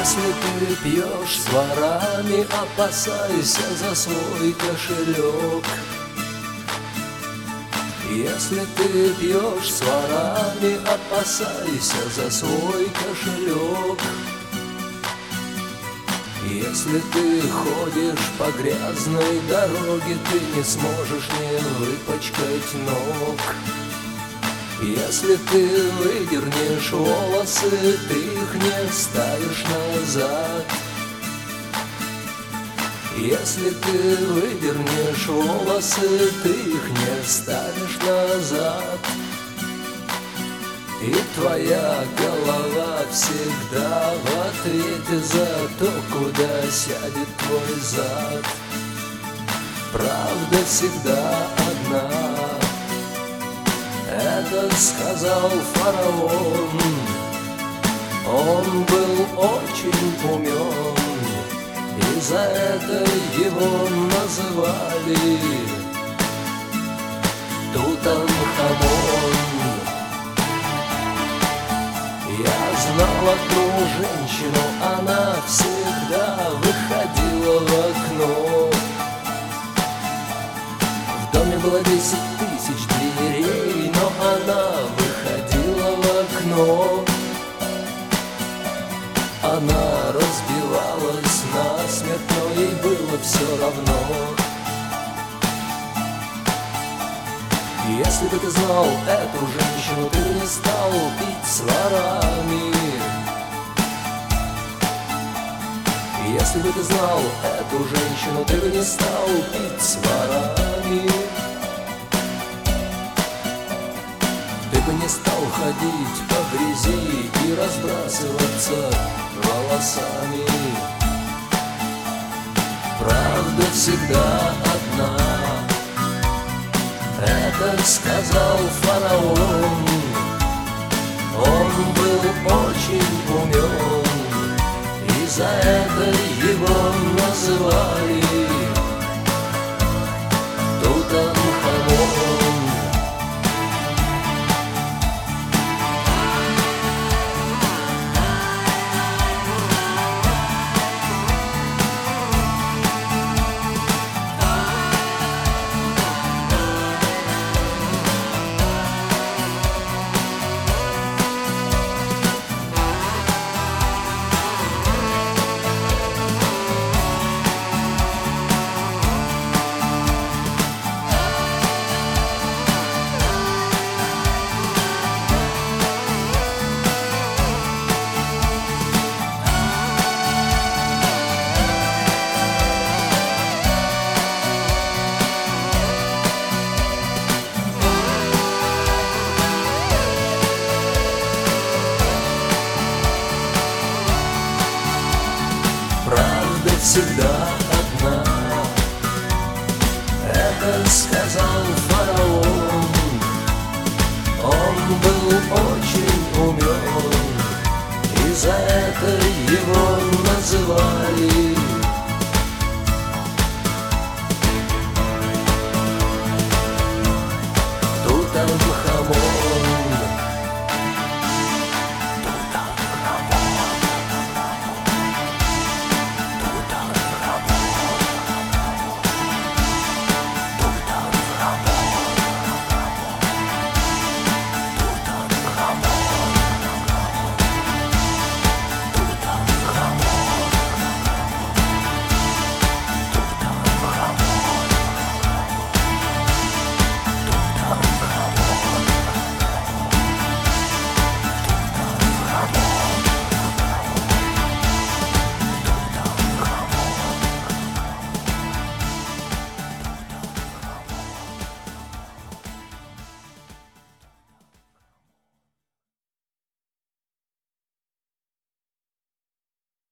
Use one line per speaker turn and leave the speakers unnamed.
Если ты пьешь с ворами, опасайся за свой кошелек. Если ты пьешь с ворами, опасайся за свой кошелек. Если ты ходишь по грязной дороге, ты не сможешь не выпачкать ног. Если ты выдернешь волосы, ты их не вставишь назад. Если ты выдернешь волосы, ты их не вставишь назад. И твоя голова всегда в ответе за то, куда сядет твой зад. Правда всегда одна. Это сказал фараон. Он был очень умен, и за это его называли Тутанхамон. Я знал одну женщину, она всегда выходила в окно. В доме было 10 тысяч дверей, но она выходила в окно. Она разбивалась насмерть, но ей было все равно. Если бы ты знал эту женщину, ты бы не стал пить с ворами. Если бы ты знал эту женщину, ты бы не стал пить с ворами. Ты бы не стал ходить по грязи и разбрасываться волосами. Правда всегда одна. Это сказал фараон. Он был очень умен, и за это его называли Тутанхамон. Правда всегда одна. Это сказал фараон. Он был очень умен, и за это его называли